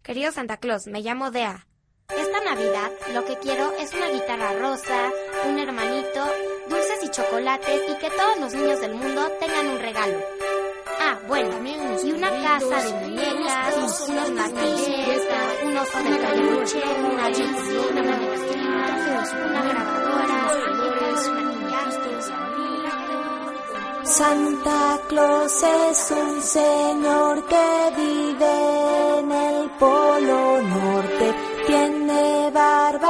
Querido Santa Claus, me llamo Dea. Esta Navidad lo que quiero es una guitarra rosa, un hermanito, dulces y chocolates y que todos los niños del mundo tengan un regalo. Ah, bueno, y una casa de muñecas, unos martillos, un oso de peluche, una Bixby, una muñequita, una grabadora, maquillajes. Santa Claus es un señor que vive en el Polo Norte, tiene barba